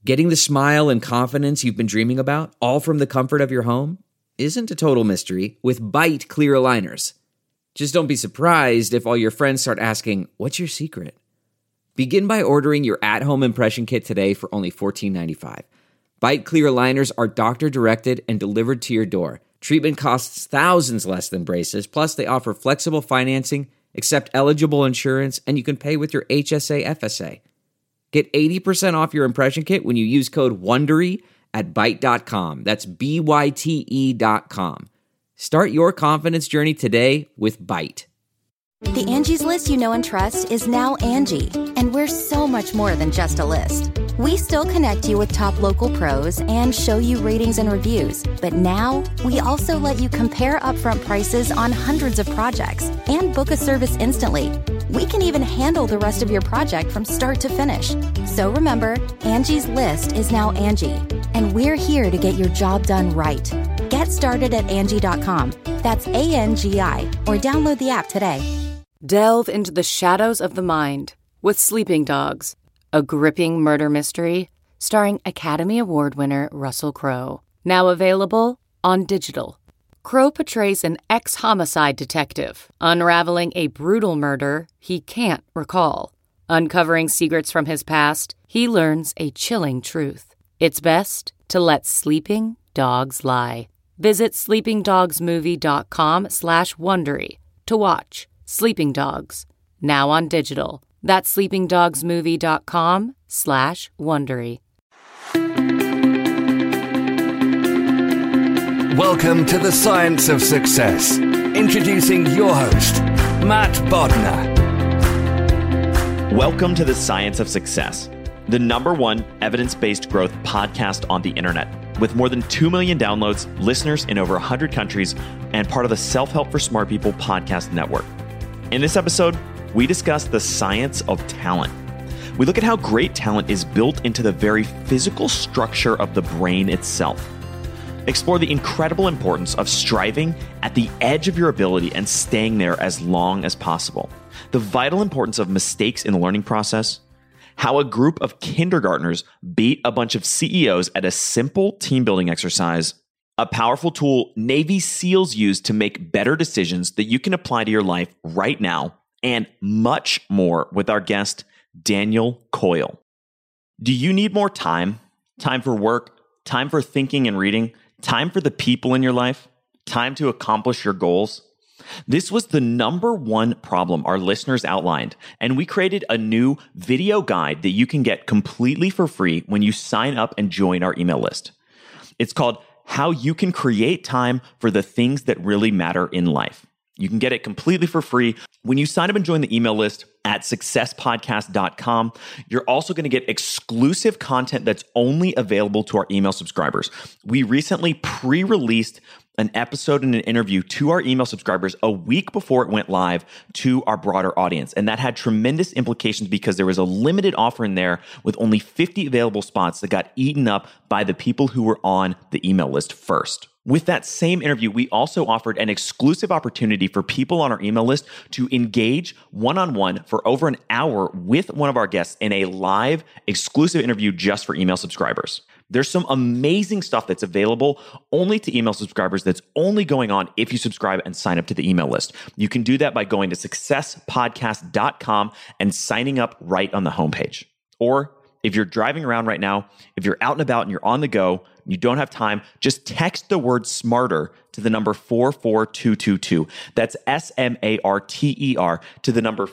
Getting the smile and confidence you've been dreaming about, all from the comfort of your home, isn't a total mystery with Byte clear aligners. Just don't be surprised if all your friends start asking, "What's your secret?" Begin by ordering your at-home impression kit today for only $14.95. Byte clear aligners are doctor-directed and delivered to your door. Treatment costs thousands less than braces, plus they offer flexible financing, accept eligible insurance, and you can pay with your HSA FSA. Get 80% off your impression kit when you use code WONDERY at Byte.com. That's BYTE.com. Start your confidence journey today with Byte. The Angie's List you know and trust is now Angie, and we're so much more than just a list. We still connect you with top local pros and show you ratings and reviews, but now we also let you compare upfront prices on hundreds of projects and book a service instantly. We can even handle the rest of your project from start to finish. So remember, Angie's List is now Angie, and we're here to get your job done right. Get started at Angie.com. That's ANGI, or download the app today. Delve into the shadows of the mind with Sleeping Dogs, a gripping murder mystery starring Academy Award winner Russell Crowe. Now available on digital. Crowe portrays an ex-homicide detective unraveling a brutal murder he can't recall. Uncovering secrets from his past, he learns a chilling truth. It's best to let sleeping dogs lie. Visit sleepingdogsmovie.com/Wondery to watch Sleeping Dogs, now on digital. That's sleepingdogsmovie.com/Wondery. Welcome to the Science of Success. Introducing your host, Matt Bodnar. Welcome to the Science of Success, the #1 evidence-based growth podcast on the internet, with more than 2 million downloads, listeners in over 100 countries, and part of the Self-Help for Smart People podcast network. In this episode, we discuss the science of talent. We look at how great talent is built into the very physical structure of the brain itself. Explore the incredible importance of striving at the edge of your ability and staying there as long as possible. The vital importance of mistakes in the learning process. How a group of kindergartners beat a bunch of CEOs at a simple team building exercise. A powerful tool Navy SEALs use to make better decisions that you can apply to your life right now, and much more with our guest, Daniel Coyle. Do you need more time? Time for work, time for thinking and reading, time for the people in your life, time to accomplish your goals? This was the #1 problem our listeners outlined, and we created a new video guide that you can get completely for free when you sign up and join our email list. It's called How You Can Create Time for the Things That Really Matter in Life. You can get it completely for free when you sign up and join the email list at successpodcast.com. You're also going to get exclusive content that's only available to our email subscribers. We recently pre-released an episode and an interview to our email subscribers a week before it went live to our broader audience. And that had tremendous implications because there was a limited offer in there with only 50 available spots that got eaten up by the people who were on the email list first. With that same interview, we also offered an exclusive opportunity for people on our email list to engage one-on-one for over an hour with one of our guests in a live exclusive interview just for email subscribers. There's some amazing stuff that's available only to email subscribers that's only going on if you subscribe and sign up to the email list. You can do that by going to successpodcast.com and signing up right on the homepage. Or if you're driving around right now, if you're out and about and you're on the go, you don't have time, just text the word SMARTER to the number 44222. That's SMARTER to the number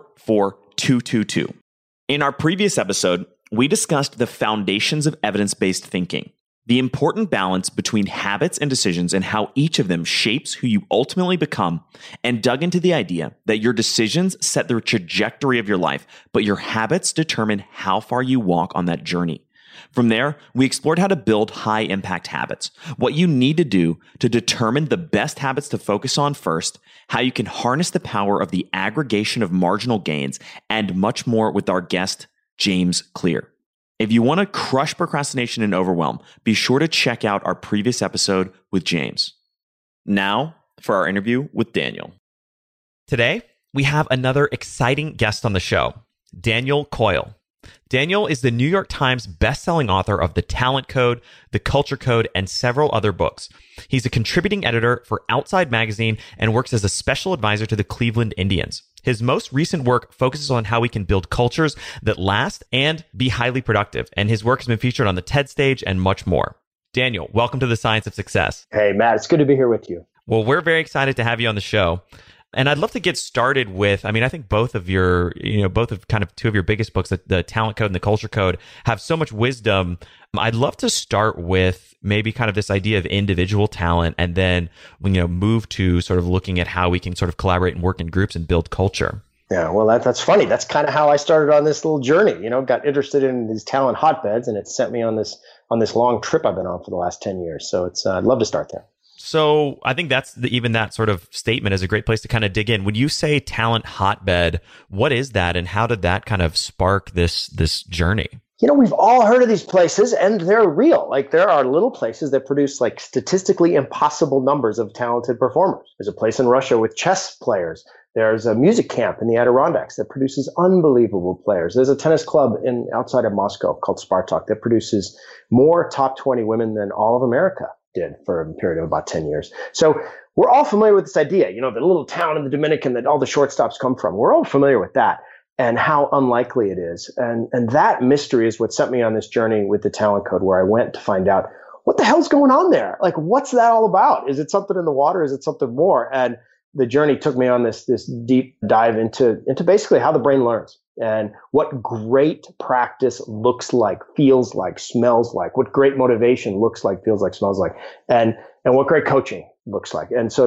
44222. In our previous episode, we discussed the foundations of evidence-based thinking, the important balance between habits and decisions and how each of them shapes who you ultimately become, and dug into the idea that your decisions set the trajectory of your life, but your habits determine how far you walk on that journey. From there, we explored how to build high-impact habits, what you need to do to determine the best habits to focus on first, how you can harness the power of the aggregation of marginal gains, and much more with our guest, James Clear. If you want to crush procrastination and overwhelm, be sure to check out our previous episode with James. Now, for our interview with Daniel. Today, we have another exciting guest on the show, Daniel Coyle. Daniel is the New York Times bestselling author of The Talent Code, The Culture Code, and several other books. He's a contributing editor for Outside Magazine and works as a special advisor to the Cleveland Indians. His most recent work focuses on how we can build cultures that last and be highly productive, and his work has been featured on the TED stage and much more. Daniel, welcome to The Science of Success. Hey, Matt, it's good to be here with you. Well, we're very excited to have you on the show. And I'd love to get started with, I think both of your, both of kind of two of your biggest books, the Talent Code and the Culture Code, have so much wisdom. I'd love to start with maybe kind of this idea of individual talent and then, move to sort of looking at how we can sort of collaborate and work in groups and build culture. Yeah, well, that's funny. That's kind of how I started on this little journey, got interested in these talent hotbeds, and it sent me on this long trip I've been on for the last 10 years. So I'd love to start there. So I think even that sort of statement is a great place to kind of dig in. When you say talent hotbed, what is that, and how did that kind of spark this journey? We've all heard of these places, and they're real. Like, there are little places that produce like statistically impossible numbers of talented performers. There's a place in Russia with chess players. There's a music camp in the Adirondacks that produces unbelievable players. There's a tennis club outside of Moscow called Spartak that produces more top 20 women than all of America did for a period of about 10 years. So we're all familiar with this idea, the little town in the Dominican that all the shortstops come from. We're all familiar with that and how unlikely it is. And that mystery is what sent me on this journey with the Talent Code, where I went to find out what the hell's going on there? Like, what's that all about? Is it something in the water? Is it something more? And the journey took me on this deep dive into basically how the brain learns and what great practice looks like, feels like, smells like, what great motivation looks like, feels like, smells like, and what great coaching looks like. And so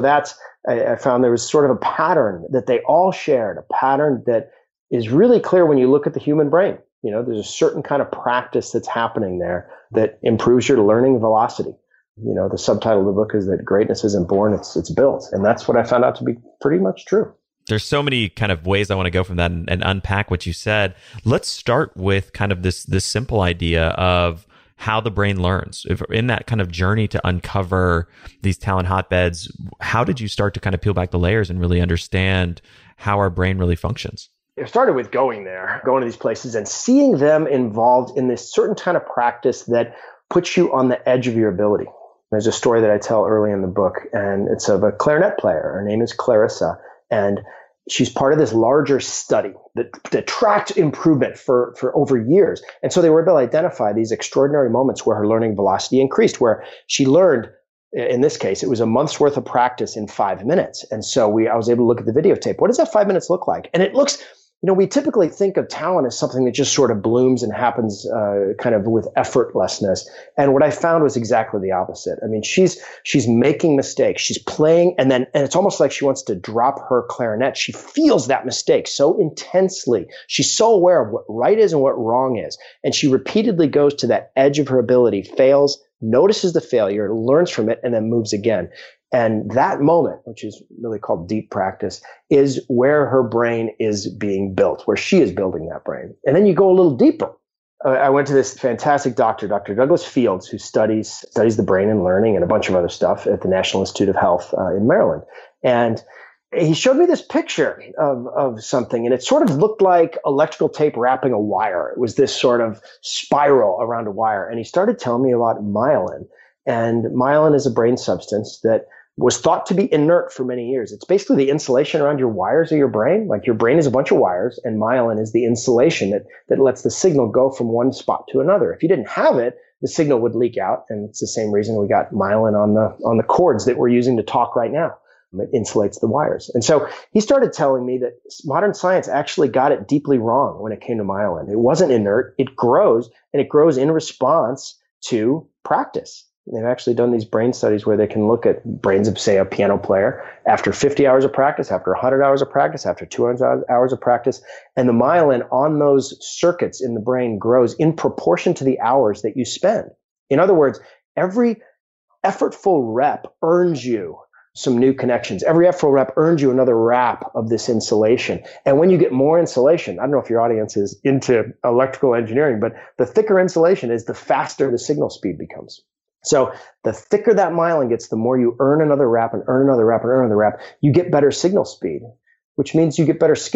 I found there was sort of a pattern that they all shared, a pattern that is really clear when you look at the human brain. There's a certain kind of practice that's happening there that improves your learning velocity. The subtitle of the book is that greatness isn't born, it's built. And that's what I found out to be pretty much true. There's so many kind of ways I want to go from that and unpack what you said. Let's start with kind of this simple idea of how the brain learns. If in that kind of journey to uncover these talent hotbeds, how did you start to kind of peel back the layers and really understand how our brain really functions? It started with going to these places and seeing them involved in this certain kind of practice that puts you on the edge of your ability. There's a story that I tell early in the book, and it's of a clarinet player. Her name is Clarissa, and she's part of this larger study that tracked improvement for over years. And so they were able to identify these extraordinary moments where her learning velocity increased, where she learned, in this case, it was a month's worth of practice in 5 minutes. And so I was able to look at the videotape. What does that 5 minutes look like? And it looks, we typically think of talent as something that just sort of blooms and happens kind of with effortlessness. And what I found was exactly the opposite. I mean, she's making mistakes. She's playing, and it's almost like she wants to drop her clarinet. She feels that mistake so intensely. She's so aware of what right is and what wrong is. And she repeatedly goes to that edge of her ability, fails, notices the failure, learns from it, and then moves again. And that moment, which is really called deep practice, is where her brain is being built, where she is building that brain. And then you go a little deeper. I went to this fantastic doctor, Dr. Douglas Fields, who studies the brain and learning and a bunch of other stuff at the National Institute of Health in Maryland. And he showed me this picture of something, and it sort of looked like electrical tape wrapping a wire. It was this sort of spiral around a wire. And he started telling me about myelin. And myelin is a brain substance that was thought to be inert for many years. It's basically the insulation around your wires of your brain. Like, your brain is a bunch of wires, and myelin is the insulation that lets the signal go from one spot to another. If you didn't have it, the signal would leak out. And it's the same reason we got myelin on the cords that we're using to talk right now. It insulates the wires. And so he started telling me that modern science actually got it deeply wrong when it came to myelin. It wasn't inert. It grows, and it grows in response to practice. They've actually done these brain studies where they can look at brains of, say, a piano player after 50 hours of practice, after 100 hours of practice, after 200 hours of practice. And the myelin on those circuits in the brain grows in proportion to the hours that you spend. In other words, every effortful rep earns you some new connections. Every effortful rep earns you another wrap of this insulation. And when you get more insulation, I don't know if your audience is into electrical engineering, but the thicker insulation is, the faster the signal speed becomes. So the thicker that myelin gets, the more you earn another wrap and earn another wrap and earn another wrap, you get better signal speed, which means you get better skill.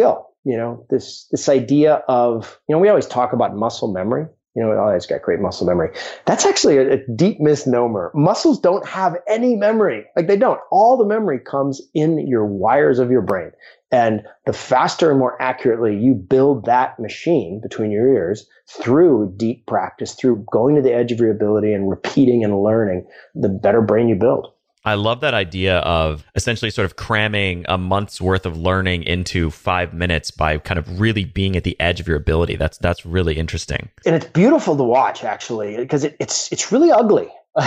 this idea of, we always talk about muscle memory. Oh, it's got great muscle memory. That's actually a deep misnomer. Muscles don't have any memory. Like, they don't. All the memory comes in your wires of your brain. And the faster and more accurately you build that machine between your ears through deep practice, through going to the edge of your ability and repeating and learning, the better brain you build. I love that idea of essentially sort of cramming a month's worth of learning into 5 minutes by kind of really being at the edge of your ability. That's really interesting. And it's beautiful to watch, actually, because it's really ugly.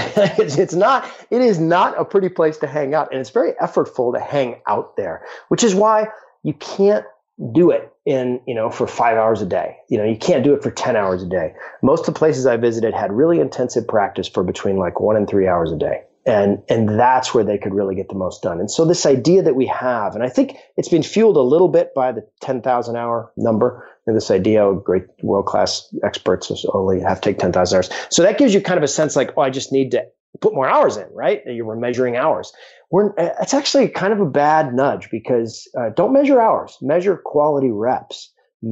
It is not a pretty place to hang out. And it's very effortful to hang out there, which is why you can't do it for 5 hours a day. You can't do it for 10 hours a day. Most of the places I visited had really intensive practice for between like 1 and 3 hours a day. And that's where they could really get the most done. And so this idea that we have, and I think it's been fueled a little bit by the 10,000 hour number, and this idea of great world-class experts only have to take 10,000 hours. So that gives you kind of a sense like, I just need to put more hours in, right? You were measuring hours. It's actually kind of a bad nudge, because don't measure hours, measure quality reps.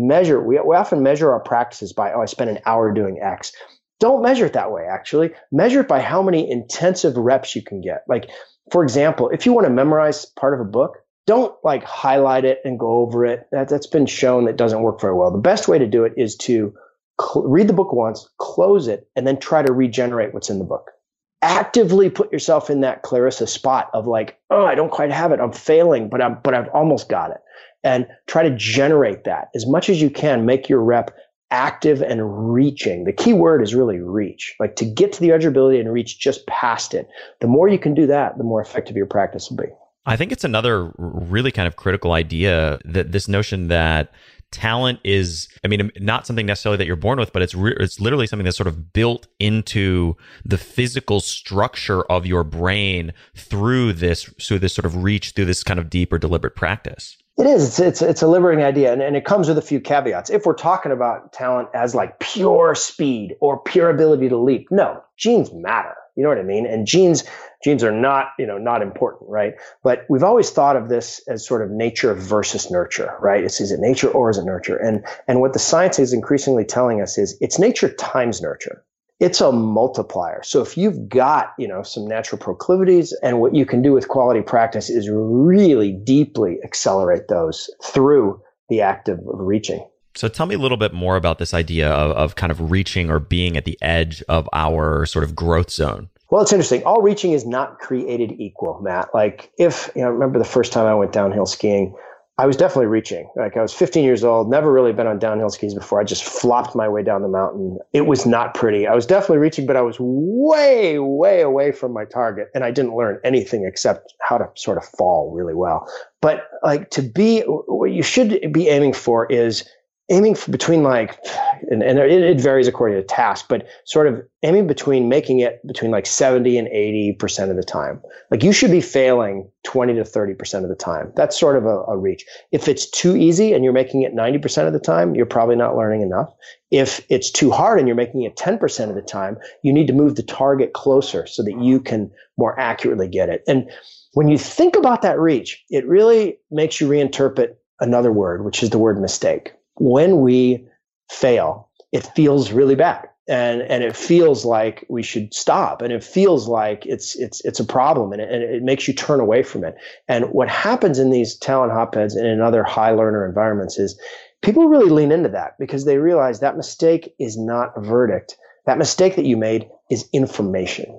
We often measure our practices by, I spent an hour doing X. Don't measure it that way, actually. Measure it by how many intensive reps you can get. Like, for example, if you want to memorize part of a book, don't like highlight it and go over it. That's been shown that doesn't work very well. The best way to do it is to read the book once, close it, and then try to regenerate what's in the book. Actively put yourself in that Clarissa spot of like, I don't quite have it. I'm failing, but I've almost got it. And try to generate that as much as you can. Make your rep active and reaching. The key word is really reach, like to get to the edge of your ability and reach just past it. The more you can do that, the more effective your practice will be. I think it's another really kind of critical idea, that this notion that talent is, not something necessarily that you're born with, but it's literally something that's sort of built into the physical structure of your brain through this sort of reach, through this kind of deep or deliberate practice. It is. It's a liberating idea, and it comes with a few caveats. If we're talking about talent as like pure speed or pure ability to leap, no, genes matter. You know what I mean? And genes are not, not important, right? But we've always thought of this as sort of nature versus nurture, right? Is it nature or is it nurture? And what the science is increasingly telling us is it's nature times nurture. It's a multiplier. So if you've got, some natural proclivities, and what you can do with quality practice is really deeply accelerate those through the act of reaching. So tell me a little bit more about this idea of kind of reaching or being at the edge of our sort of growth zone. Well, it's interesting. All reaching is not created equal, Matt. Like if, I remember the first time I went downhill skiing, I was definitely reaching. Like I was 15 years old, never really been on downhill skis before. I just flopped my way down the mountain. It was not pretty. I was definitely reaching, but I was way, way away from my target. And I didn't learn anything except how to sort of fall really well. But like what you should be aiming for is aiming for between like, and it varies according to task, but sort of aiming between making it between like 70 and 80% of the time. Like you should be failing 20 to 30% of the time. That's sort of a reach. If it's too easy and you're making it 90% of the time, you're probably not learning enough. If it's too hard and you're making it 10% of the time, you need to move the target closer so that you can more accurately get it. And when you think about that reach, it really makes you reinterpret another word, which is the word mistake. When we fail, it feels really bad. And it feels like we should stop, and it feels like it's a problem, and it makes you turn away from it. And what happens in these talent hotbeds and in other high learner environments is people really lean into that because they realize that mistake is not a verdict. That mistake that you made is information.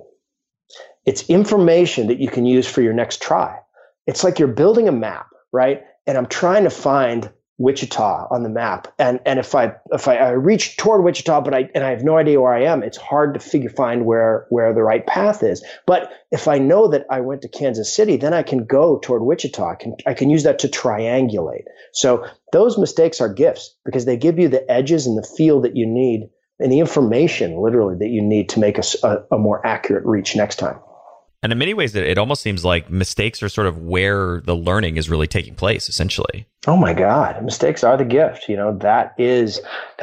It's information that you can use for your next try. It's like you're building a map, right? And I'm trying to find Wichita on the map, and if I reach toward Wichita, but I have no idea where I am, it's hard to find where the right path is. But if I know that I went to Kansas City, then I can go toward Wichita. I can use that to triangulate. So those mistakes are gifts because they give you the edges and the feel that you need and the information literally that you need to make a more accurate reach next time. And in many ways, it almost seems like mistakes are sort of where the learning is really taking place, essentially. Oh my God, mistakes are the gift. That is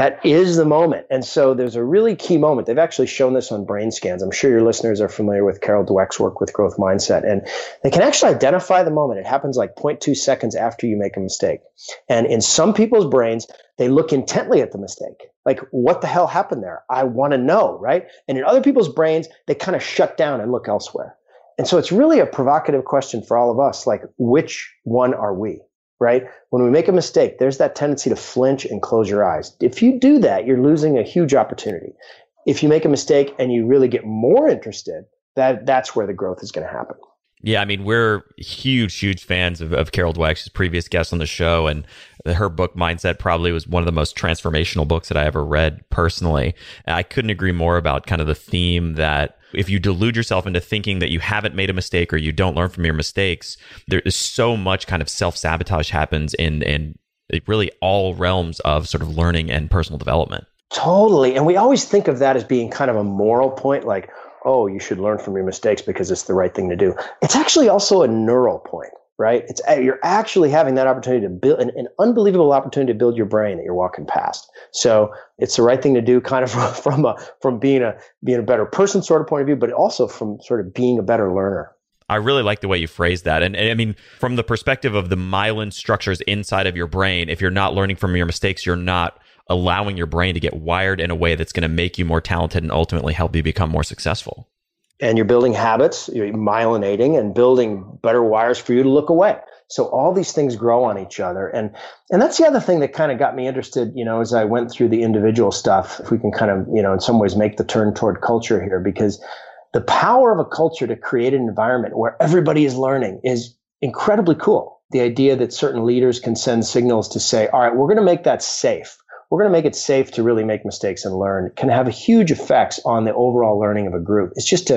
the moment. And so there's a really key moment. They've actually shown this on brain scans. I'm sure your listeners are familiar with Carol Dweck's work with growth mindset, and they can actually identify the moment. It happens like 0.2 seconds after you make a mistake. And in some people's brains, they look intently at the mistake. Like, what the hell happened there? I want to know, right? And in other people's brains, they kind of shut down and look elsewhere. And so it's really a provocative question for all of us, like, which one are we? Right? When we make a mistake, there's that tendency to flinch and close your eyes. If you do that, you're losing a huge opportunity. If you make a mistake and you really get more interested, that's where the growth is going to happen. Yeah, I mean, we're huge fans of Carol Dweck. She's a previous guest on the show, and her book Mindset probably was one of the most transformational books that I ever read personally. And I couldn't agree more about kind of the theme that if you delude yourself into thinking that you haven't made a mistake or you don't learn from your mistakes, there is so much kind of self-sabotage happens in really all realms of sort of learning and personal development. Totally. And we always think of that as being kind of a moral point, like, oh, you should learn from your mistakes because it's the right thing to do. It's actually also a neural point, right? You're actually having that opportunity to build an unbelievable opportunity to build your brain that you're walking past. So it's the right thing to do, kind of from being a better person sort of point of view, but also from sort of being a better learner. I really like the way you phrase that. And I mean, from the perspective of the myelin structures inside of your brain, if you're not learning from your mistakes, you're not allowing your brain to get wired in a way that's going to make you more talented and ultimately help you become more successful. And you're building habits, you're myelinating and building better wires for you to look away. So all these things grow on each other. And that's the other thing that kind of got me interested, as I went through the individual stuff, if we can kind of, in some ways make the turn toward culture here, because the power of a culture to create an environment where everybody is learning is incredibly cool. The idea that certain leaders can send signals to say, all right, we're going to make that safe. We're going to make it safe to really make mistakes and learn, can have huge effects on the overall learning of a group. It's just,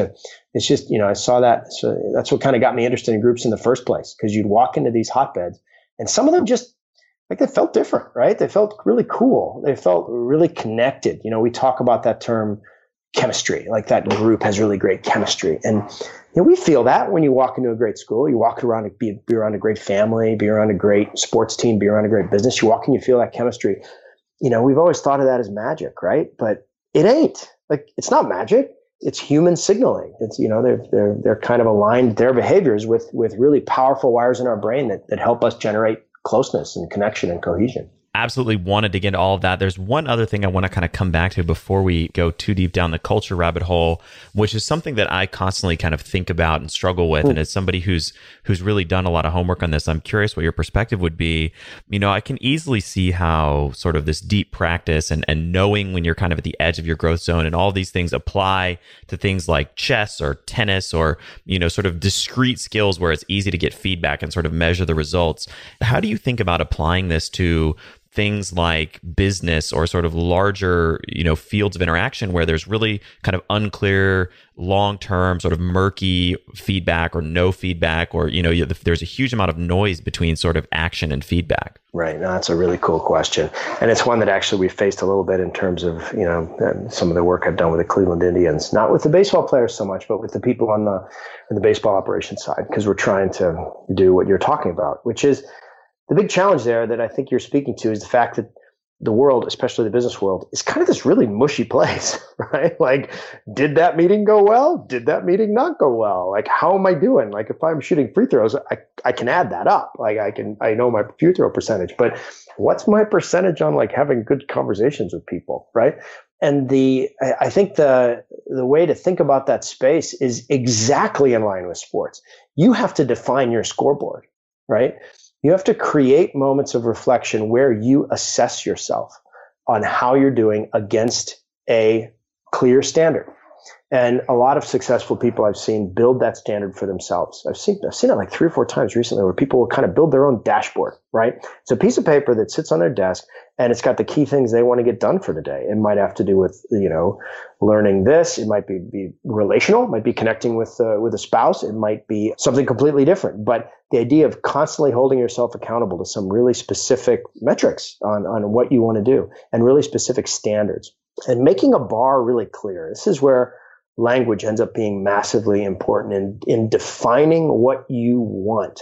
I saw that. So that's what kind of got me interested in groups in the first place, because you'd walk into these hotbeds and some of them just like they felt different, right? They felt really cool. They felt really connected. We talk about that term chemistry, like that group has really great chemistry. And we feel that when you walk into a great school, you walk around, be around a great family, be around a great sports team, be around a great business, you walk and you feel that chemistry. We've always thought of that as magic, right? But it ain't. Like, it's not magic. It's human signaling. It's, they're kind of aligned their behaviors with really powerful wires in our brain that help us generate closeness and connection and cohesion. Absolutely want to dig into all of that. There's one other thing I want to kind of come back to before we go too deep down the culture rabbit hole, which is something that I constantly kind of think about and struggle with. And as somebody who's really done a lot of homework on this, I'm curious what your perspective would be. I can easily see how sort of this deep practice and knowing when you're kind of at the edge of your growth zone and all these things apply to things like chess or tennis or, sort of discrete skills where it's easy to get feedback and sort of measure the results. How do you think about applying this to things like business or sort of larger, fields of interaction where there's really kind of unclear, long-term, sort of murky feedback or no feedback, or, there's a huge amount of noise between sort of action and feedback? Right. No, that's a really cool question. And it's one that actually we faced a little bit in terms of, some of the work I've done with the Cleveland Indians, not with the baseball players so much, but with the people on the baseball operations side, because we're trying to do what you're talking about, which is the big challenge there that I think you're speaking to is the fact that the world, especially the business world, is kind of this really mushy place, right? Like, did that meeting go well? Did that meeting not go well? Like, how am I doing? Like, if I'm shooting free throws, I can add that up. Like, I know my free throw percentage, but what's my percentage on like having good conversations with people, right? And I think the way to think about that space is exactly in line with sports. You have to define your scoreboard, right? You have to create moments of reflection where you assess yourself on how you're doing against a clear standard. And a lot of successful people I've seen build that standard for themselves. I've seen it like 3 or 4 times recently where people will kind of build their own dashboard, right? It's a piece of paper that sits on their desk and it's got the key things they want to get done for the day. It might have to do with, learning this. It might be relational, it might be connecting with a spouse. It might be something completely different. But the idea of constantly holding yourself accountable to some really specific metrics on what you want to do and really specific standards and making a bar really clear. This is where language ends up being massively important in defining what you want.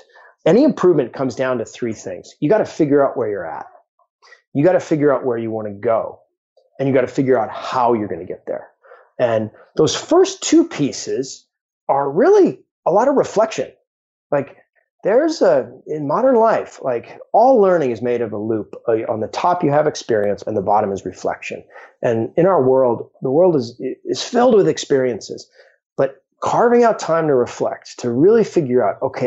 Any improvement comes down to three things. You got to figure out where you're at. You got to figure out where you want to go. And you got to figure out how you're going to get there. And those first two pieces are really a lot of reflection. Like in modern life, like all learning is made of a loop. On the top, you have experience and the bottom is reflection. And in our world, the world is filled with experiences, but carving out time to reflect, to really figure out, okay,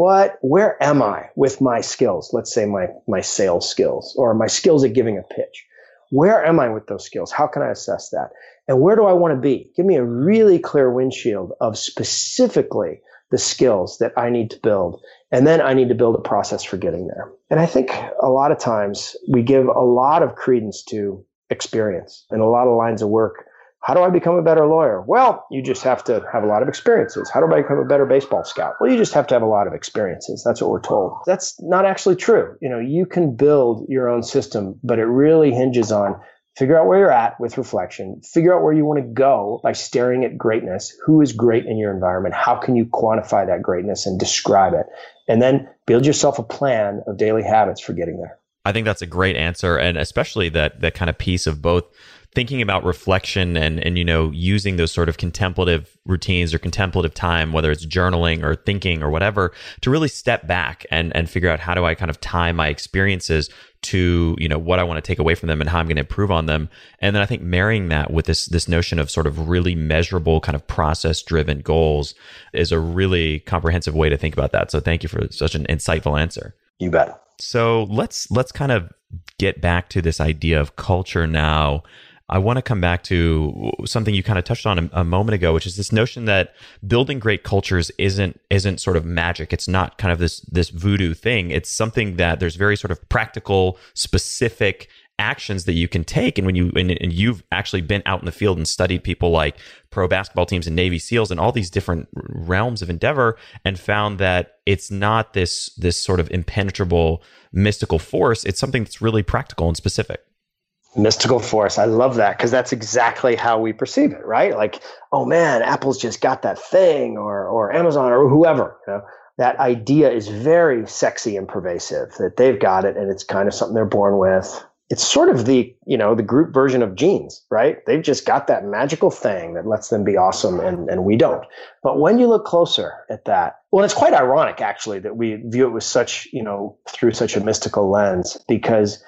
where am I with my skills? Let's say my sales skills or my skills at giving a pitch. Where am I with those skills? How can I assess that? And where do I want to be? Give me a really clear windshield of specifically the skills that I need to build. And then I need to build a process for getting there. And I think a lot of times we give a lot of credence to experience in a lot of lines of work. How do I become a better lawyer? Well, you just have to have a lot of experiences. How do I become a better baseball scout? Well, you just have to have a lot of experiences. That's what we're told. That's not actually true. You can build your own system, but it really hinges on figure out where you're at with reflection, figure out where you want to go by staring at greatness. Who is great in your environment? How can you quantify that greatness and describe it? And then build yourself a plan of daily habits for getting there. I think that's a great answer. And especially that kind of piece of both thinking about reflection and using those sort of contemplative routines or contemplative time, whether it's journaling or thinking or whatever, to really step back and figure out how do I kind of tie my experiences to, what I want to take away from them and how I'm going to improve on them. And then I think marrying that with this notion of sort of really measurable kind of process-driven goals is a really comprehensive way to think about that. So thank you for such an insightful answer. You bet. So let's kind of get back to this idea of culture now. I want to come back to something you kind of touched on a moment ago, which is this notion that building great cultures isn't sort of magic. It's not kind of this voodoo thing. It's something that there's very sort of practical, specific actions that you can take. And when you've actually been out in the field and studied people like pro basketball teams and Navy SEALs and all these different realms of endeavor, and found that it's not this sort of impenetrable mystical force. It's something that's really practical and specific. Mystical force. I love that because that's exactly how we perceive it, right? Like, oh man, Apple's just got that thing or Amazon or whoever. That idea is very sexy and pervasive, that they've got it and it's kind of something they're born with. It's sort of the group version of genes, right? They've just got that magical thing that lets them be awesome and we don't. But when you look closer at that, well, it's quite ironic actually that we view it with such, through such a mystical lens, because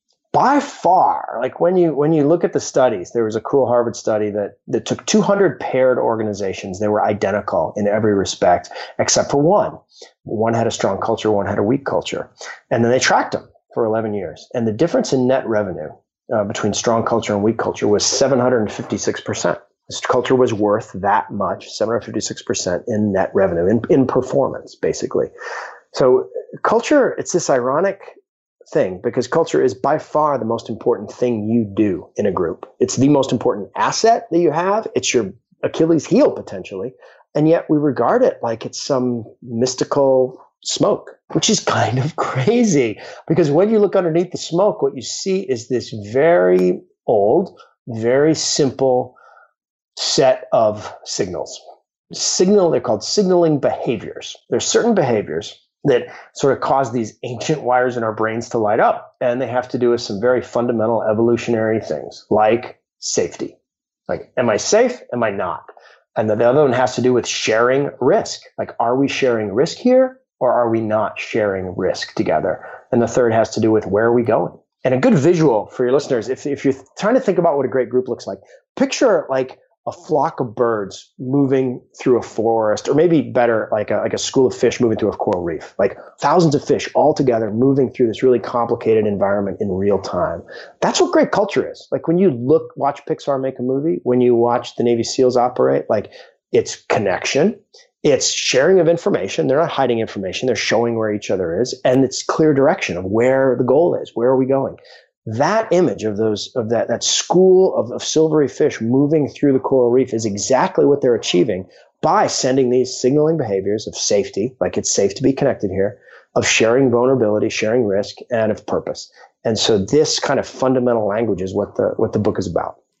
by far, like when you look at the studies, there was a cool Harvard study that took 200 paired organizations. They were identical in every respect, except for one. One had a strong culture, one had a weak culture. And then they tracked them for 11 years. And the difference in net revenue between strong culture and weak culture was 756%. This culture was worth that much, 756% in net revenue, in performance, basically. So culture, it's this ironic thing because culture is by far the most important thing you do in a group. It's the most important asset that you have. It's your Achilles heel potentially. And yet we regard it like it's some mystical smoke, which is kind of crazy because when you look underneath the smoke, what you see is this very old, very simple set of signals. They're called signaling behaviors. There's certain behaviors that sort of cause these ancient wires in our brains to light up. And they have to do with some very fundamental evolutionary things like safety. Like, am I safe? Am I not? And the other one has to do with sharing risk. Like, are we sharing risk here or are we not sharing risk together? And the third has to do with where are we going? And a good visual for your listeners, if you're trying to think about what a great group looks like, picture like a flock of birds moving through a forest, or maybe better, like a school of fish moving through a coral reef, like thousands of fish all together moving through this really complicated environment in real time. That's what great culture is. Like when you watch Pixar make a movie, when you watch the Navy SEALs operate, like it's connection, it's sharing of information. They're not hiding information. They're showing where each other is. And it's clear direction of where the goal is. Where are we going? That image of that school of silvery fish moving through the coral reef is exactly what they're achieving by sending these signaling behaviors of safety, like it's safe to be connected here, of sharing vulnerability, sharing risk, and of purpose. And so this kind of fundamental language is what the book is about.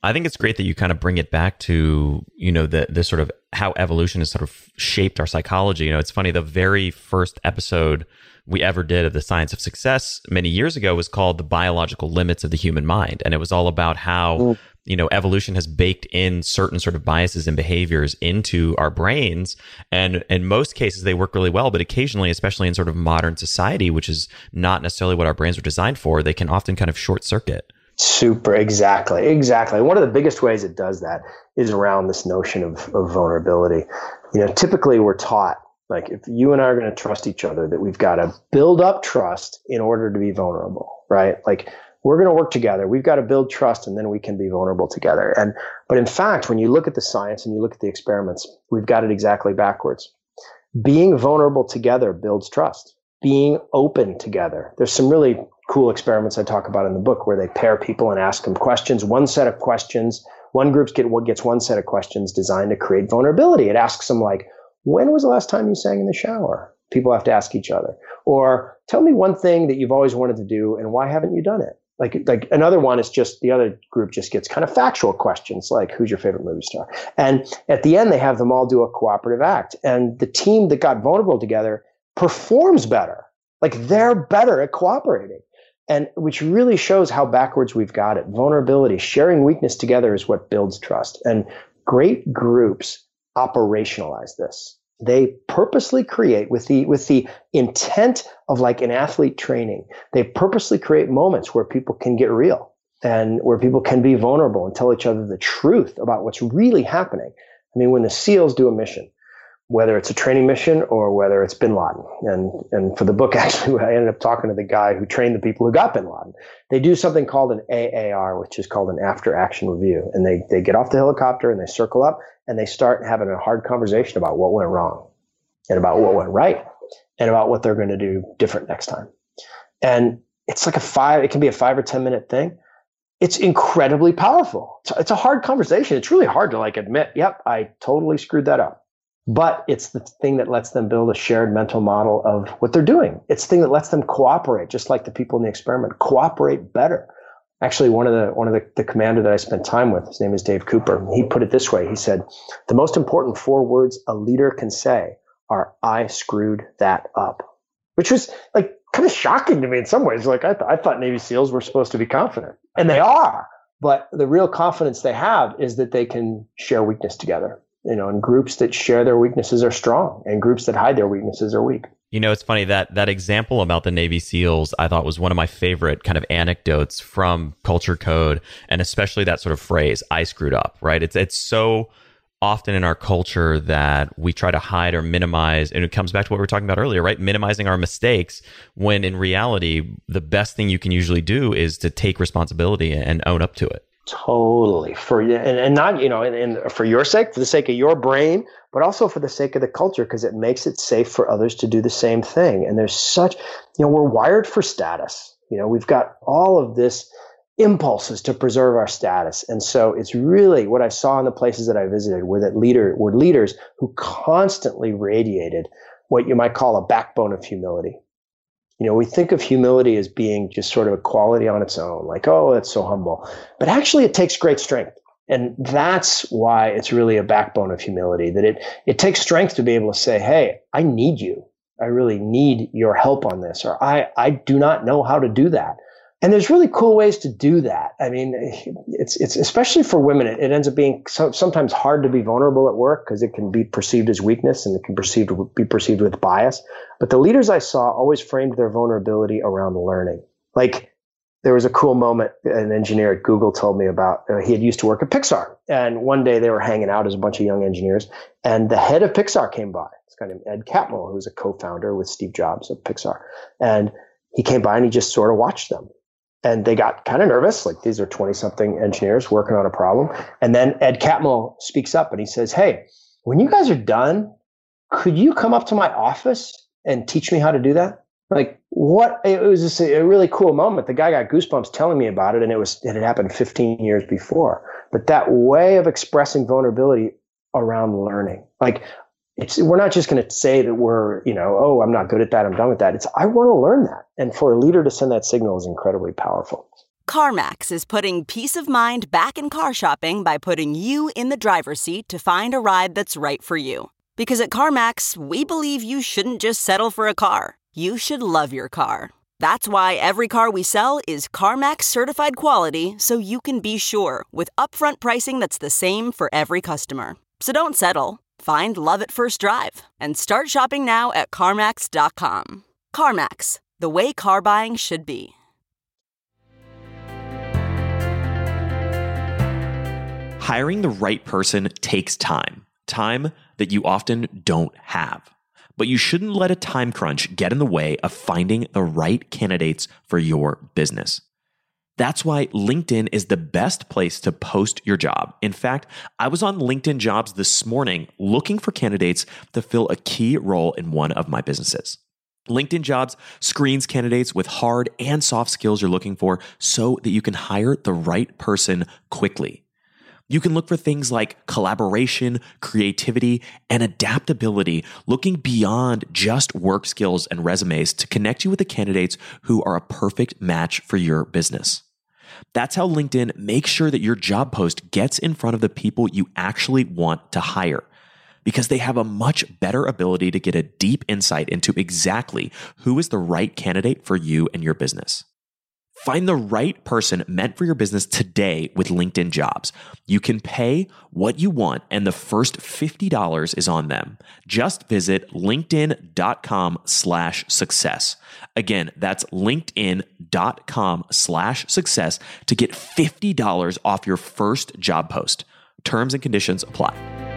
I think it's great that you kind of bring it back to, the sort of how evolution has sort of shaped our psychology. It's funny, the very first episode we ever did of The Science of Success many years ago was called The Biological Limits of the Human Mind. And it was all about how, evolution has baked in certain sort of biases and behaviors into our brains. And in most cases, they work really well. But occasionally, especially in sort of modern society, which is not necessarily what our brains were designed for, they can often kind of short circuit. Super. Exactly. One of the biggest ways it does that is around this notion of vulnerability. Typically we're taught, like, if you and I are going to trust each other, that we've got to build up trust in order to be vulnerable, right? Like, we're going to work together. We've got to build trust, and then we can be vulnerable together. But in fact, when you look at the science and you look at the experiments, we've got it exactly backwards. Being vulnerable together builds trust. Being open together. There's some really cool experiments I talk about in the book where they pair people and ask them questions, one set of questions. One group gets one set of questions designed to create vulnerability. It asks them, like, when was the last time you sang in the shower? People have to ask each other. Or tell me one thing that you've always wanted to do and why haven't you done it? Like another one is just, the other group just gets kind of factual questions, like, who's your favorite movie star? And at the end, they have them all do a cooperative act. And the team that got vulnerable together performs better. Like, they're better at cooperating. And which really shows how backwards we've got it. Vulnerability, sharing weakness together is what builds trust. And great groups operationalize this. They purposely create with the intent of, like, an athlete training. They purposely create moments where people can get real and where people can be vulnerable and tell each other the truth about what's really happening. I mean, when the SEALs do a mission, whether it's a training mission or whether it's bin Laden. And for the book, actually, I ended up talking to the guy who trained the people who got bin Laden. They do something called an AAR, which is called an after action review. And they get off the helicopter and they circle up and they start having a hard conversation about what went wrong and about what went right and about what they're going to do different next time. And it's like it can be a 5 or 10 minute thing. It's incredibly powerful. It's a hard conversation. It's really hard to, like, admit, yep, I totally screwed that up. But it's the thing that lets them build a shared mental model of what they're doing. It's the thing that lets them cooperate, just like the people in the experiment, cooperate better. Actually, one of the commander that I spent time with, his name is Dave Cooper. He put it this way. He said, the most important 4 words a leader can say are, I screwed that up, which was, like, kind of shocking to me in some ways. Like, I thought Navy SEALs were supposed to be confident, and they are. But the real confidence they have is that they can share weakness together. And groups that share their weaknesses are strong, and groups that hide their weaknesses are weak. It's funny that example about the Navy SEALs, I thought was one of my favorite kind of anecdotes from Culture Code, and especially that sort of phrase, I screwed up, right? It's so often in our culture that we try to hide or minimize, and it comes back to what we were talking about earlier, right? Minimizing our mistakes, when in reality, the best thing you can usually do is to take responsibility and own up to it. Totally. And not, and for your sake, for the sake of your brain, but also for the sake of the culture, because it makes it safe for others to do the same thing. And there's such, we're wired for status. We've got all of this impulses to preserve our status. And so it's really what I saw in the places that I visited were leaders who constantly radiated what you might call a backbone of humility. We think of humility as being just sort of a quality on its own, like, oh, that's so humble. But actually, it takes great strength. And that's why it's really a backbone of humility, that it takes strength to be able to say, hey, I need you. I really need your help on this, or I do not know how to do that. And there's really cool ways to do that. I mean, it's especially for women, it ends up being sometimes hard to be vulnerable at work because it can be perceived as weakness and it can be perceived with bias. But the leaders I saw always framed their vulnerability around learning. Like, there was a cool moment an engineer at Google told me about. He had used to work at Pixar. And one day they were hanging out as a bunch of young engineers. And the head of Pixar came by. This guy named Ed Catmull, who was a co-founder with Steve Jobs of Pixar. And he came by and he just sort of watched them. And they got kind of nervous, like these are 20-something engineers working on a problem. And then Ed Catmull speaks up and he says, hey, when you guys are done, could you come up to my office and teach me how to do that? Like, what? It was just a really cool moment. The guy got goosebumps telling me about it, and it had happened 15 years before. But that way of expressing vulnerability around learning, like, we're not just going to say that we're, oh, I'm not good at that, I'm done with that. It's, I want to learn that. And for a leader to send that signal is incredibly powerful. CarMax is putting peace of mind back in car shopping by putting you in the driver's seat to find a ride that's right for you. Because at CarMax, we believe you shouldn't just settle for a car. You should love your car. That's why every car we sell is CarMax certified quality, so you can be sure with upfront pricing that's the same for every customer. So don't settle. Find love at first drive and start shopping now at CarMax.com. CarMax, the way car buying should be. Hiring the right person takes time that you often don't have. But you shouldn't let a time crunch get in the way of finding the right candidates for your business. That's why LinkedIn is the best place to post your job. In fact, I was on LinkedIn Jobs this morning looking for candidates to fill a key role in one of my businesses. LinkedIn Jobs screens candidates with hard and soft skills you're looking for so that you can hire the right person quickly. You can look for things like collaboration, creativity, and adaptability, looking beyond just work skills and resumes to connect you with the candidates who are a perfect match for your business. That's how LinkedIn makes sure that your job post gets in front of the people you actually want to hire, because they have a much better ability to get a deep insight into exactly who is the right candidate for you and your business. Find the right person meant for your business today with LinkedIn Jobs. You can pay what you want, and the first $50 is on them. Just visit linkedin.com/success. Again, that's linkedin.com/success to get $50 off your first job post. Terms and conditions apply.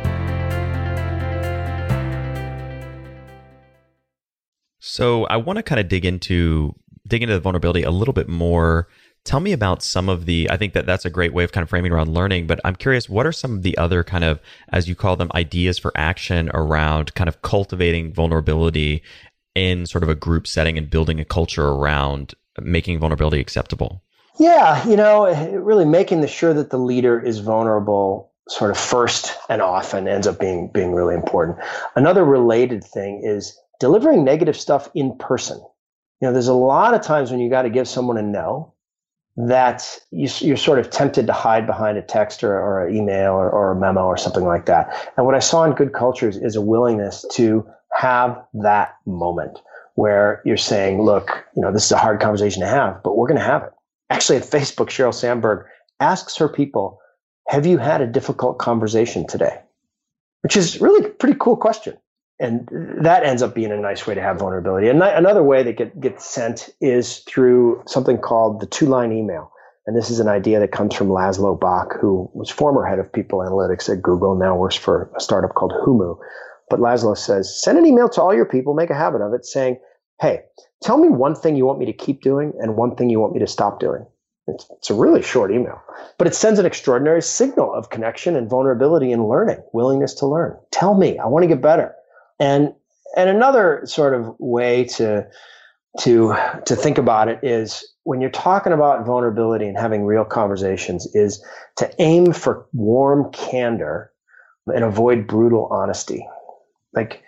So I want to kind of dig into the vulnerability a little bit more. Tell me about some of the, I think that's a great way of kind of framing around learning, but I'm curious, what are some of the other kind of, as you call them, ideas for action around kind of cultivating vulnerability in sort of a group setting and building a culture around making vulnerability acceptable? Yeah, really making sure that the leader is vulnerable sort of first and often ends up being really important. Another related thing is delivering negative stuff in person. There's a lot of times when you got to give someone a no that you're sort of tempted to hide behind a text or an email or a memo or something like that. And what I saw in good cultures is a willingness to have that moment where you're saying, look, this is a hard conversation to have, but we're going to have it. Actually, at Facebook, Sheryl Sandberg asks her people, have you had a difficult conversation today? Which is really a pretty cool question. And that ends up being a nice way to have vulnerability. And another way that gets sent is through something called the 2-line email. And this is an idea that comes from Laszlo Bock, who was former head of people analytics at Google, now works for a startup called Humu. But Laszlo says, send an email to all your people, make a habit of it, saying, hey, tell me one thing you want me to keep doing and one thing you want me to stop doing. It's a really short email, but it sends an extraordinary signal of connection and vulnerability and learning, willingness to learn. Tell me, I want to get better. And another sort of way to think about it is when you're talking about vulnerability and having real conversations is to aim for warm candor and avoid brutal honesty. Like,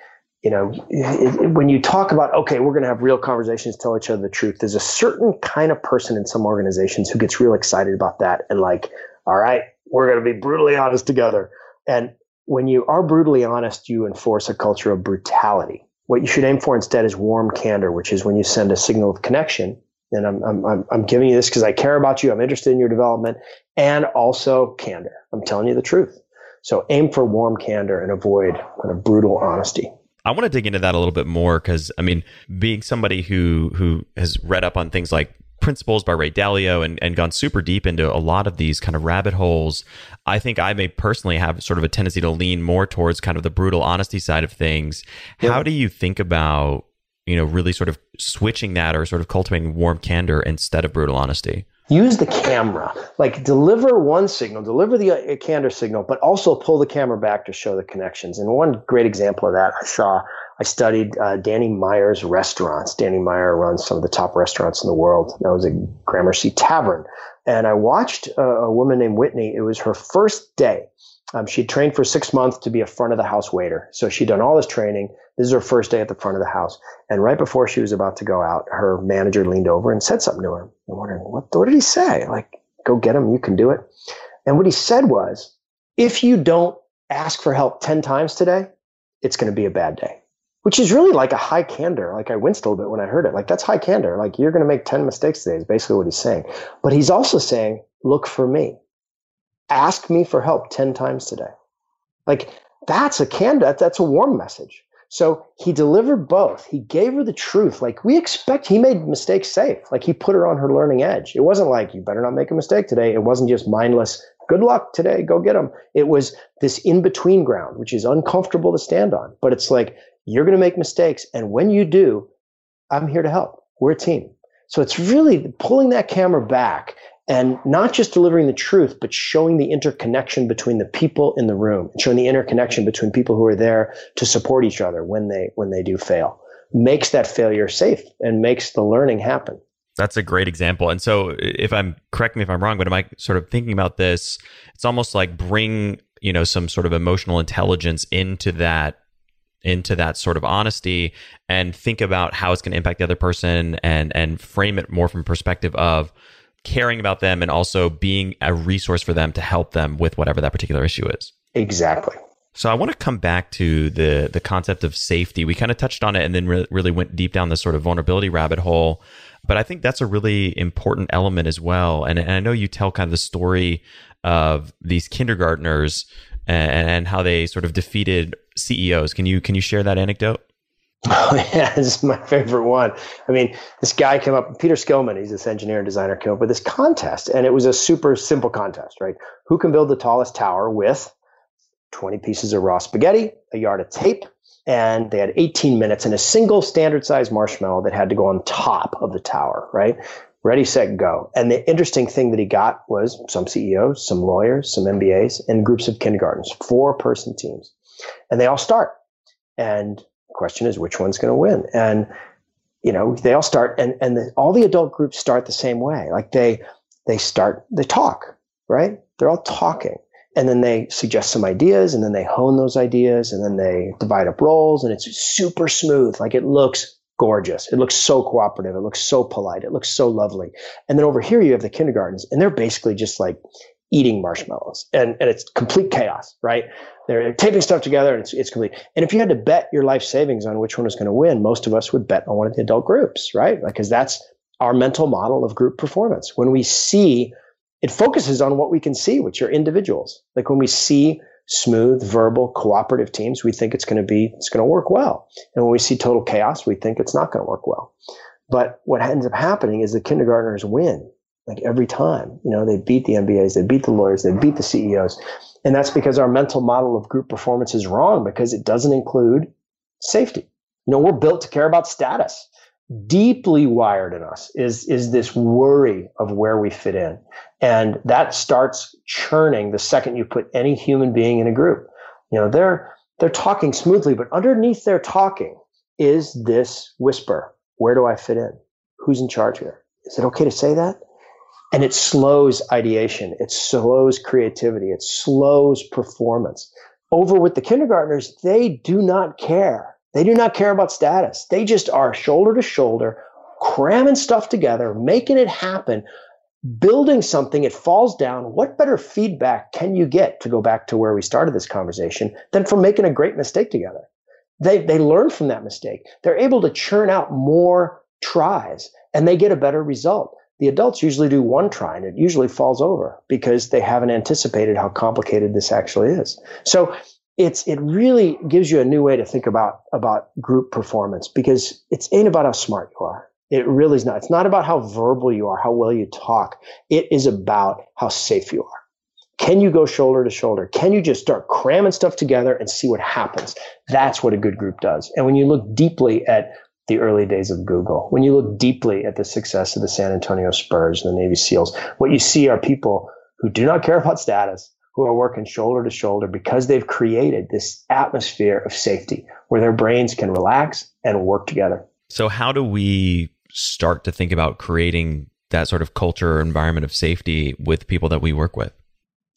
when you talk about, okay, we're going to have real conversations, tell each other the truth, there's a certain kind of person in some organizations who gets real excited about that and like, all right, we're going to be brutally honest together. And when you are brutally honest, you enforce a culture of brutality. What you should aim for instead is warm candor, which is when you send a signal of connection. And I'm giving you this because I care about you. I'm interested in your development, and also candor. I'm telling you the truth. So aim for warm candor and avoid kind of brutal honesty. I want to dig into that a little bit more because, being somebody who has read up on things like Principles by Ray Dalio and gone super deep into a lot of these kind of rabbit holes, I think I may personally have sort of a tendency to lean more towards kind of the brutal honesty side of things. Yeah. How do you think about, really sort of switching that or sort of cultivating warm candor instead of brutal honesty? Use the camera, like deliver one signal, deliver the candor signal, but also pull the camera back to show the connections. And one great example of that I studied Danny Meyer's restaurants. Danny Meyer runs some of the top restaurants in the world. That was a Gramercy Tavern. And I watched a woman named Whitney. It was her first day. She'd trained for 6 months to be a front of the house waiter. So she'd done all this training. This is her first day at the front of the house. And right before she was about to go out, her manager leaned over and said something to her. I'm wondering, what did he say? Like, go get him. You can do it. And what he said was, if you don't ask for help 10 times today, it's going to be a bad day. Which is really like a high candor. Like I winced a little bit when I heard it. Like that's high candor. Like you're going to make 10 mistakes today is basically what he's saying. But he's also saying, look for me. Ask me for help 10 times today. Like that's a candor. That's a warm message. So he delivered both. He gave her the truth. Like we expect, he made mistakes safe. Like he put her on her learning edge. It wasn't like, you better not make a mistake today. It wasn't just mindless, good luck today, go get them. It was this in-between ground, which is uncomfortable to stand on. But it's like, you're going to make mistakes. And when you do, I'm here to help. We're a team. So it's really pulling that camera back and not just delivering the truth, but showing the interconnection between the people in the room, showing the interconnection between people who are there to support each other when they do fail. Makes that failure safe and makes the learning happen. That's a great example. And so correct me if I'm wrong, but am I sort of thinking about this? It's almost like bring, some sort of emotional intelligence into that sort of honesty and think about how it's going to impact the other person and frame it more from perspective of caring about them and also being a resource for them to help them with whatever that particular issue is. Exactly. So I want to come back to the concept of safety. We kind of touched on it and then really went deep down this sort of vulnerability rabbit hole. But I think that's a really important element as well. And I know you tell kind of the story of these kindergartners and how they sort of defeated CEOs. Can you share that anecdote? Oh yeah, this is my favorite one. I mean, this guy came up, Peter Skillman, he's this engineer and designer, came up with this contest, and it was a super simple contest, right? Who can build the tallest tower with 20 pieces of raw spaghetti, a yard of tape, and they had 18 minutes and a single standard size marshmallow that had to go on top of the tower, right? Ready, set, go. And the interesting thing that he got was some CEOs, some lawyers, some MBAs, and groups of kindergartners, 4-person teams. And they all start. And the question is, which one's going to win? And, they all start, and all the adult groups start the same way. Like they talk, right? They're all talking. And then they suggest some ideas, and then they hone those ideas, and then they divide up roles, and it's super smooth. Like it looks gorgeous. It looks so cooperative. It looks so polite. It looks so lovely. And then over here you have the kindergartens, and they're basically just like eating marshmallows, and it's complete chaos, right? They're taping stuff together, and it's complete. And if you had to bet your life savings on which one was going to win, most of us would bet on one of the adult groups, right? Because that's our mental model of group performance. When we see, it focuses on what we can see, which are individuals. Like when we see smooth, verbal, cooperative teams, we think it's going to work well. And when we see total chaos, we think it's not going to work well. But what ends up happening is the kindergartners win. Like every time, they beat the MBAs, they beat the lawyers, they beat the CEOs. And that's because our mental model of group performance is wrong, because it doesn't include safety. We're built to care about status. Deeply wired in us is this worry of where we fit in. And that starts churning the second you put any human being in a group. They're talking smoothly, but underneath their talking is this whisper. Where do I fit in? Who's in charge here? Is it okay to say that? And it slows ideation. It slows creativity. It slows performance. Over with the kindergartners, they do not care. They do not care about status. They just are shoulder to shoulder, cramming stuff together, making it happen, building something. It falls down. What better feedback can you get, to go back to where we started this conversation, than from making a great mistake together? They learn from that mistake. They're able to churn out more tries, and they get a better result. The adults usually do one try, and it usually falls over because they haven't anticipated how complicated this actually is. So it really gives you a new way to think about group performance, because it ain't about how smart you are. It really is not. It's not about how verbal you are, how well you talk. It is about how safe you are. Can you go shoulder to shoulder? Can you just start cramming stuff together and see what happens? That's what a good group does. And when you look deeply at the early days of Google, when you look deeply at the success of the San Antonio Spurs and the Navy SEALs, what you see are people who do not care about status, who are working shoulder to shoulder because they've created this atmosphere of safety where their brains can relax and work together. So how do we start to think about creating that sort of culture or environment of safety with people that we work with?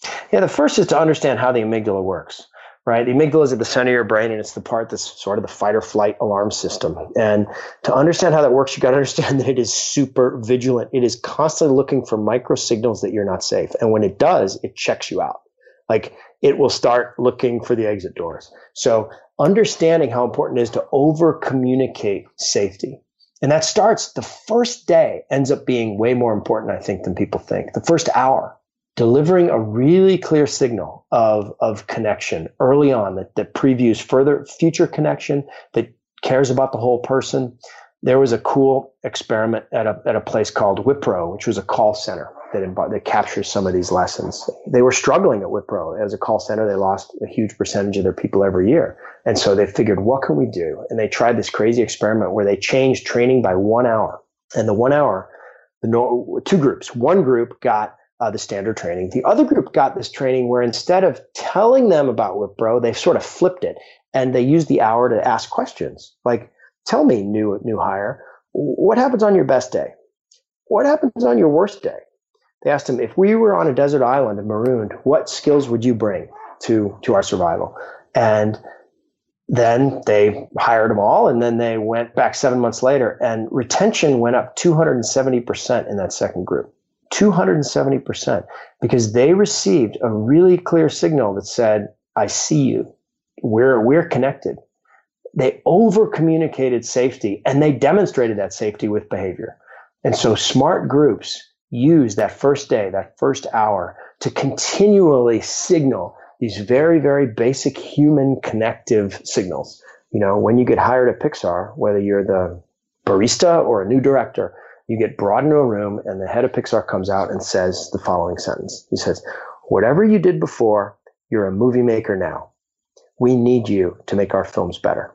Yeah, the first is to understand how the amygdala works, right? The amygdala is at the center of your brain, and it's the part that's sort of the fight or flight alarm system. And to understand how that works, you got to understand that it is super vigilant. It is constantly looking for micro signals that you're not safe. And when it does, it checks you out. Like it will start looking for the exit doors. So understanding how important it is to over communicate safety. And that starts the first day, ends up being way more important, I think, than people think. The first hour, delivering a really clear signal of connection early on that previews further future connection, that cares about the whole person. There was a cool experiment at a place called Wipro, which was a call center that captures some of these lessons. They were struggling at Wipro. As a call center, they lost a huge percentage of their people every year. And so they figured, what can we do? And they tried this crazy experiment where they changed training by 1 hour. And the 1 hour, two groups. One group got the standard training. The other group got this training where instead of telling them about Wipro, they sort of flipped it. And they used the hour to ask questions like, tell me, new hire, what happens on your best day? What happens on your worst day? They asked him, if we were on a desert island and marooned, what skills would you bring to our survival? And then they hired them all, and then they went back 7 months later, and retention went up 270% in that second group. 270%, because they received a really clear signal that said, I see you. We're connected. They over communicated safety, and they demonstrated that safety with behavior. And so smart groups use that first day, that first hour, to continually signal these very, very basic human connective signals. You know, when you get hired at Pixar, whether you're the barista or a new director, you get brought into a room and the head of Pixar comes out and says the following sentence. He says, whatever you did before, you're a movie maker now. We need you to make our films better.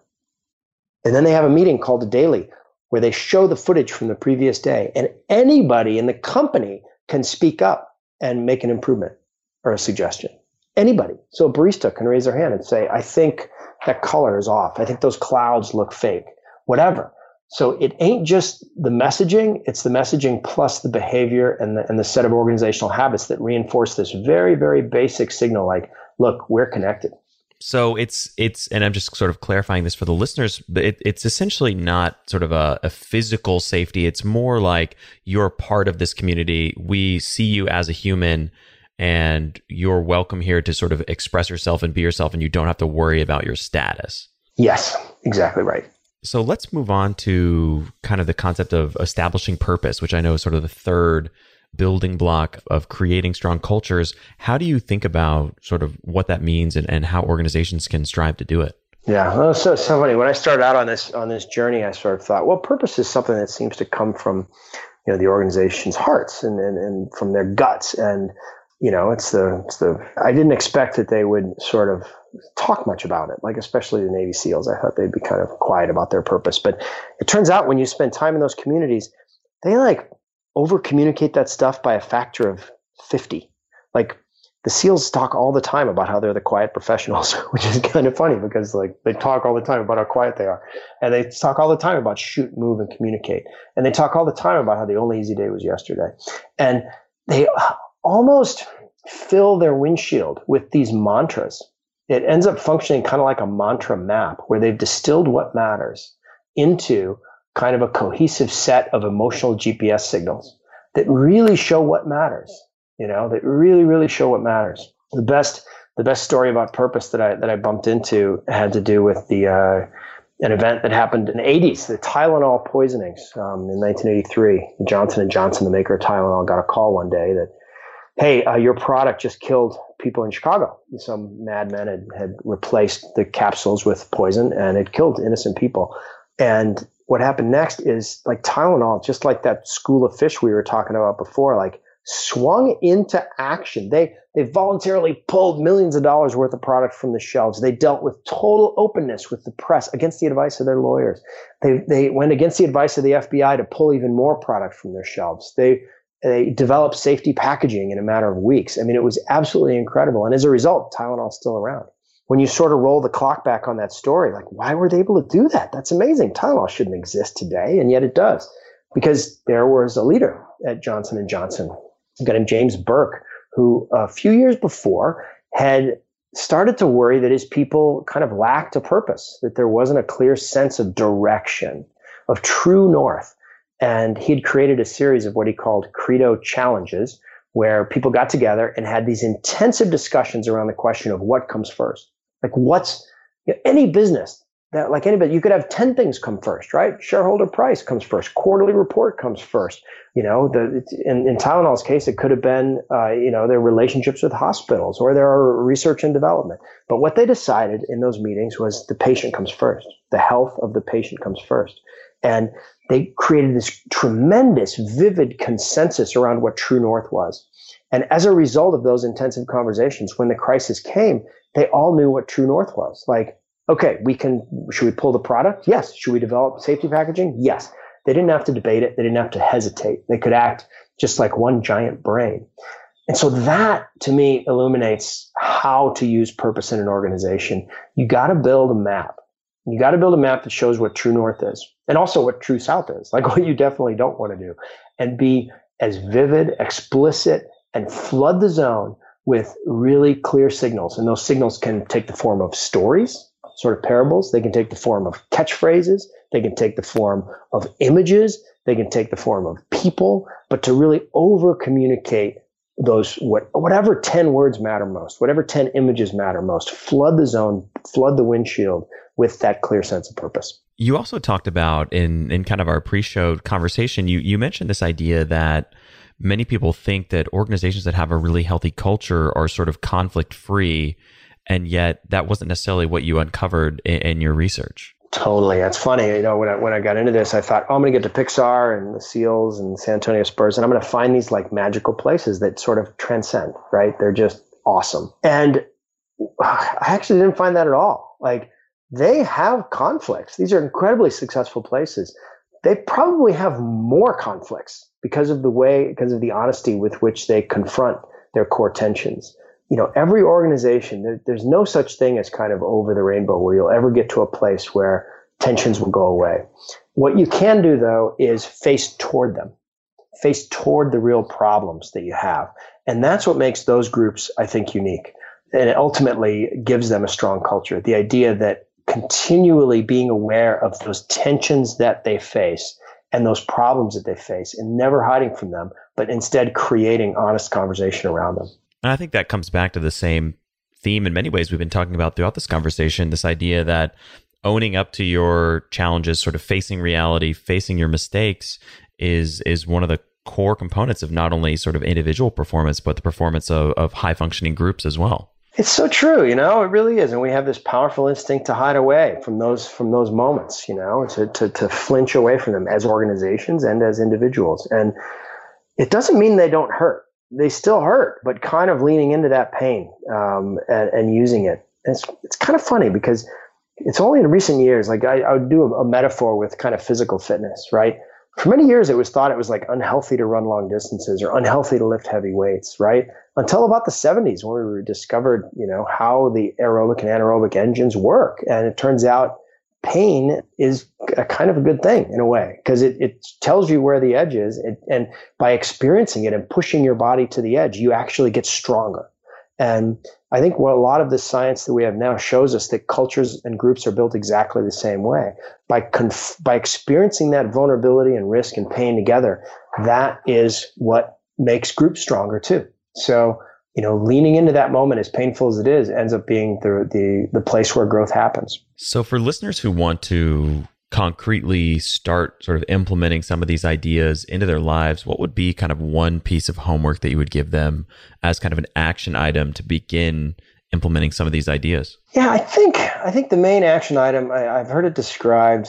And then they have a meeting called a daily where they show the footage from the previous day, and anybody in the company can speak up and make an improvement or a suggestion. Anybody. So a barista can raise their hand and say, I think that color is off. I think those clouds look fake, whatever. So it ain't just the messaging, it's the messaging plus the behavior and the set of organizational habits that reinforce this very, very basic signal like, look, we're connected. So it's, and I'm just sort of clarifying this for the listeners, but it's essentially not sort of a physical safety. It's more like you're part of this community. We see you as a human, and you're welcome here to sort of express yourself and be yourself, and you don't have to worry about your status. Yes, exactly right. So let's move on to kind of the concept of establishing purpose, which I know is sort of the third building block of creating strong cultures. How do you think about sort of what that means and how organizations can strive to do it? Yeah, well, so funny. When I started out on this journey, I sort of thought, well, purpose is something that seems to come from, you know, the organization's hearts and from their guts. And, you know, it's the I didn't expect that they would sort of talk much about it, like especially the Navy SEALs. I thought they'd be kind of quiet about their purpose. But it turns out when you spend time in those communities, they like over communicate that stuff by a factor of 50. Like the SEALs talk all the time about how they're the quiet professionals, which is kind of funny because like they talk all the time about how quiet they are. And they talk all the time about shoot, move, and communicate. And they talk all the time about how the only easy day was yesterday. And they almost fill their windshield with these mantras. It ends up functioning kind of like a mantra map where they've distilled what matters into kind of a cohesive set of emotional GPS signals that really show what matters, you know, that really, really show what matters. The best story about purpose that I bumped into had to do with an event that happened in the 80s, the Tylenol poisonings in 1983. Johnson & Johnson, the maker of Tylenol, got a call one day that, hey, your product just killed people in Chicago. Some madman had replaced the capsules with poison, and it killed innocent people. And what happened next is like Tylenol, just like that school of fish we were talking about before, like swung into action. They voluntarily pulled millions of dollars worth of product from the shelves. They dealt with total openness with the press against the advice of their lawyers. They went against the advice of the FBI to pull even more product from their shelves. They developed safety packaging in a matter of weeks. I mean, it was absolutely incredible. And as a result, Tylenol's still around. When you sort of roll the clock back on that story, like, why were they able to do that? That's amazing. Tylenol shouldn't exist today, and yet it does. Because there was a leader at Johnson & Johnson, a guy named James Burke, who a few years before had started to worry that his people kind of lacked a purpose, that there wasn't a clear sense of direction, of true north. And he'd created a series of what he called Credo Challenges, where people got together and had these intensive discussions around the question of what comes first. Like any business that, like anybody, you could have 10 things come first, right? Shareholder price comes first. Quarterly report comes first. In Tylenol's case, it could have been, their relationships with hospitals or their research and development. But what they decided in those meetings was the patient comes first. The health of the patient comes first. And they created this tremendous, vivid consensus around what true north was. And as a result of those intensive conversations, when the crisis came, they all knew what true north was. Like, okay, should we pull the product? Yes. Should we develop safety packaging? Yes. They didn't have to debate it. They didn't have to hesitate. They could act just like one giant brain. And so that, to me, illuminates how to use purpose in an organization. You got to build a map. You got to build a map that shows what true north is and also what true south is, like what you definitely don't want to do, and be as vivid, explicit, and flood the zone with really clear signals. And those signals can take the form of stories, sort of parables. They can take the form of catchphrases. They can take the form of images. They can take the form of people, but to really over communicate those, whatever 10 words matter most, whatever 10 images matter most, flood the zone, flood the windshield with that clear sense of purpose. You also talked about in kind of our pre-show conversation, you mentioned this idea that many people think that organizations that have a really healthy culture are sort of conflict free, and yet that wasn't necessarily what you uncovered in your research. Totally. That's funny. When I got into this, I thought, I'm going to get to Pixar and the SEALs and San Antonio Spurs, and I'm going to find these like magical places that sort of transcend, right? They're just awesome. And I actually didn't find that at all. Like, they have conflicts. These are incredibly successful places. They probably have more conflicts because of the honesty with which they confront their core tensions. Every organization, there's no such thing as kind of over the rainbow where you'll ever get to a place where tensions will go away. What you can do, though, is face toward the real problems that you have. And that's what makes those groups, I think, unique. And it ultimately gives them a strong culture. The idea that continually being aware of those tensions that they face and those problems that they face and never hiding from them, but instead creating honest conversation around them. And I think that comes back to the same theme in many ways we've been talking about throughout this conversation, this idea that owning up to your challenges, sort of facing reality, facing your mistakes is one of the core components of not only sort of individual performance, but the performance of high functioning groups as well. It's so true, it really is. And we have this powerful instinct to hide away from those moments, to flinch away from them as organizations and as individuals. And it doesn't mean they don't hurt. They still hurt, but kind of leaning into that pain and using it. And it's kind of funny because it's only in recent years, like I would do a metaphor with kind of physical fitness, right? For many years, it was thought it was like unhealthy to run long distances or unhealthy to lift heavy weights, right? Until about the 70s when we discovered, how the aerobic and anaerobic engines work. And it turns out pain is a kind of a good thing in a way because it tells you where the edge is. And by experiencing it and pushing your body to the edge, you actually get stronger. And I think what a lot of the science that we have now shows us that cultures and groups are built exactly the same way. By experiencing that vulnerability and risk and pain together, that is what makes groups stronger too. So, leaning into that moment, as painful as it is, ends up being the place where growth happens. So for listeners who want to concretely start sort of implementing some of these ideas into their lives, what would be kind of one piece of homework that you would give them as kind of an action item to begin implementing some of these ideas? Yeah, I think the main action item, I've heard it described,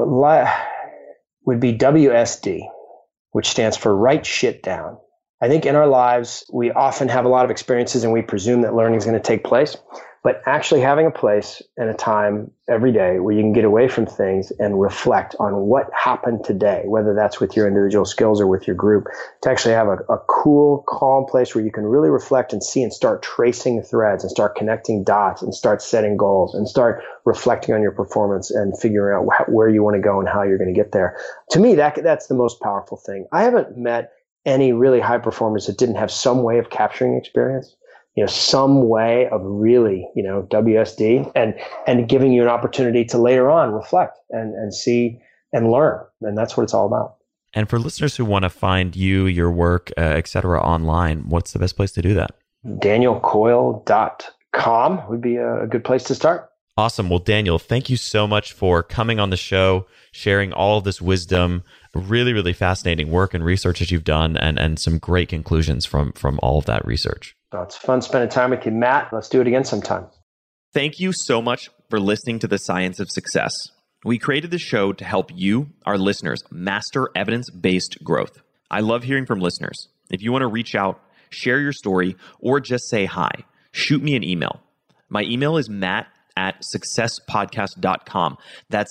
would be WSD, which stands for write shit down. I think in our lives, we often have a lot of experiences and we presume that learning is going to take place. But actually having a place and a time every day where you can get away from things and reflect on what happened today, whether that's with your individual skills or with your group, to actually have a cool, calm place where you can really reflect and see and start tracing threads and start connecting dots and start setting goals and start reflecting on your performance and figuring out where you want to go and how you're going to get there. To me, that's the most powerful thing. I haven't met any really high performers that didn't have some way of capturing experience, some way of really, WSD and giving you an opportunity to later on reflect and see and learn. And that's what it's all about. And for listeners who want to find you, your work, et cetera, online, what's the best place to do that? DanielCoyle.com would be a good place to start. Awesome. Well, Daniel, thank you so much for coming on the show, sharing all of this wisdom, really, really fascinating work and research that you've done, and some great conclusions from all of that research. Oh, it's fun spending time with you, Matt. Let's do it again sometime. Thank you so much for listening to The Science of Success. We created this show to help you, our listeners, master evidence-based growth. I love hearing from listeners. If you want to reach out, share your story, or just say hi, shoot me an email. My email is matt@successpodcast.com. That's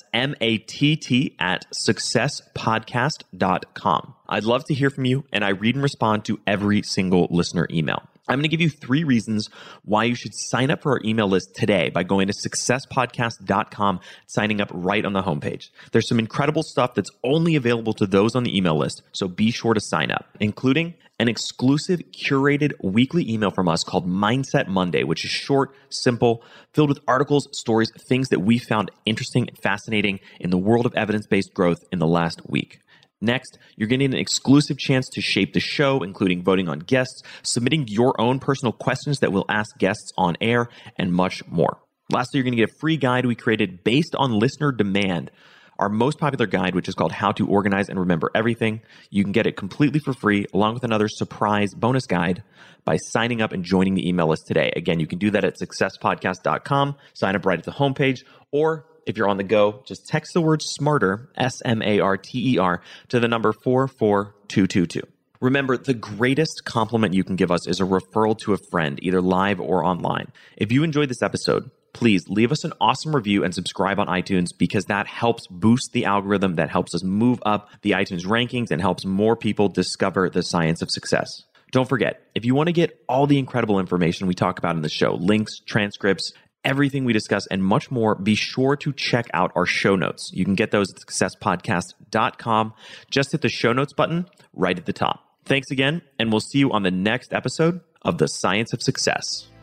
matt@successpodcast.com. I'd love to hear from you, and I read and respond to every single listener email. I'm going to give you 3 reasons why you should sign up for our email list today by going to successpodcast.com, signing up right on the homepage. There's some incredible stuff that's only available to those on the email list, so be sure to sign up, including an exclusive curated weekly email from us called Mindset Monday, which is short, simple, filled with articles, stories, things that we found interesting and fascinating in the world of evidence-based growth in the last week. Next, you're getting an exclusive chance to shape the show, including voting on guests, submitting your own personal questions that we'll ask guests on air, and much more. Lastly, you're going to get a free guide we created based on listener demand, our most popular guide, which is called How to Organize and Remember Everything. You can get it completely for free, along with another surprise bonus guide by signing up and joining the email list today. Again, you can do that at successpodcast.com, sign up right at the homepage, or if you're on the go, just text the word SMARTER, SMARTER, to the number 44222. Remember, the greatest compliment you can give us is a referral to a friend, either live or online. If you enjoyed this episode, please leave us an awesome review and subscribe on iTunes, because that helps boost the algorithm, that helps us move up the iTunes rankings and helps more people discover the science of success. Don't forget, if you want to get all the incredible information we talk about in the show, links, transcripts, everything we discuss, and much more, be sure to check out our show notes. You can get those at successpodcast.com. Just hit the show notes button right at the top. Thanks again, and we'll see you on the next episode of The Science of Success.